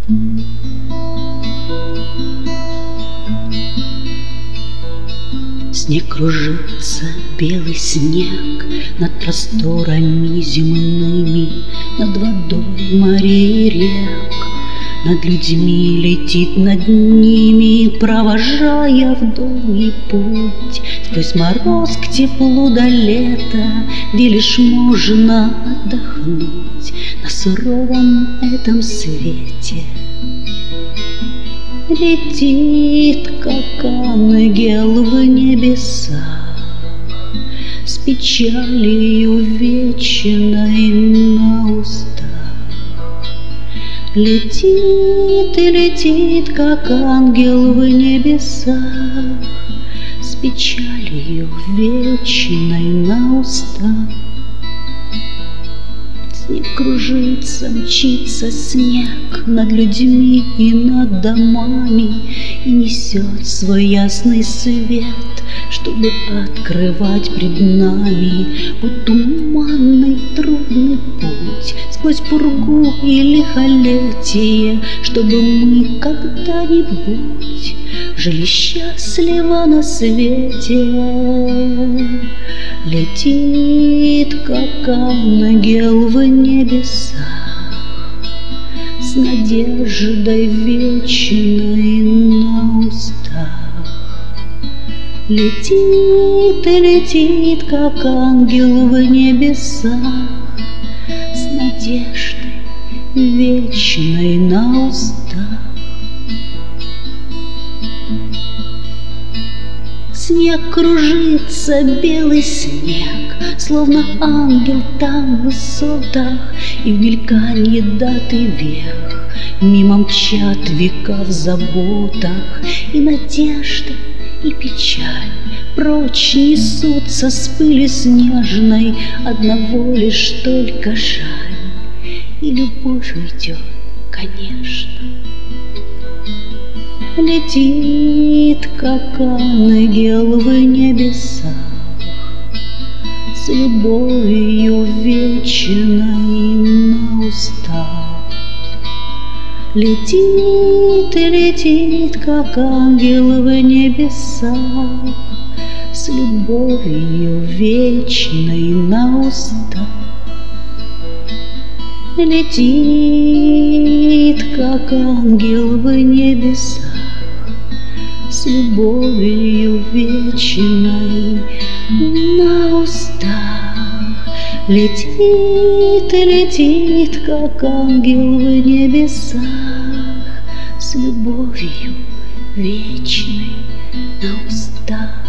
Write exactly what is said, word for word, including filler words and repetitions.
Снег кружится, белый снег, над просторами земными, над водой морей и рек, над людьми летит над ними, провожая в долгий путь, сквозь мороз к теплу до лета, где лишь можно отдохнуть на суровом этом свете. Летит, как ангел в небесах, с печалью вечной на устах. Летит и летит, как ангел в небесах, с печалью вечной на устах. Снег кружится, мчится снег над людьми и над домами, и несет свой ясный свет, чтобы открывать пред нами вот туманный трудный путь сквозь пургу и лихолетие, чтобы мы когда-нибудь жили счастливо на свете. Летит, как ангел в небесах, с надеждой вечной на устах. Летит и летит, как ангел в небесах, с надеждой вечной на устах. Снег кружится, белый снег, словно ангел там в высотах, и в мельканье даты век мимо мчат века в заботах, и надежда, и печаль прочь несутся с пыли снежной, одного лишь только жаль, и любовь уйдет, конечно. Летит, как ангел в небесах, с любовью вечной на устах. Летит и летит, как ангел в небесах, с любовью вечной на устах. Летит, как ангел в небесах, с любовью вечной на устах. Летит и летит, как ангел в небесах, с любовью вечной на устах.